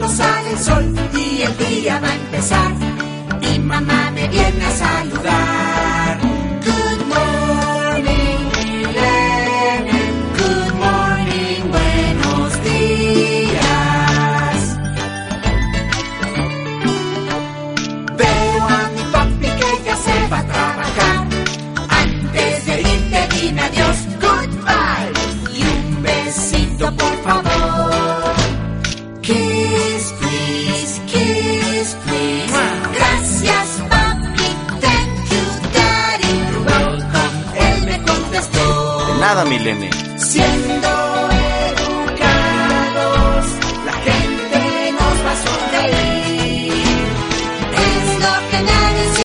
cuando sale el sol y el día va a empezar. Mi mamá me viene a saludar. Good morning, Milene. Good morning, buenos días. Veo a mi papi que ya se va a trabajar. Antes de irte dime adiós, goodbye. Y un besito por favor. Kiss, please, kiss, please. Gracias, papi, thank you, daddy, you're welcome. Él me contestó. De nada, Milene. Siendo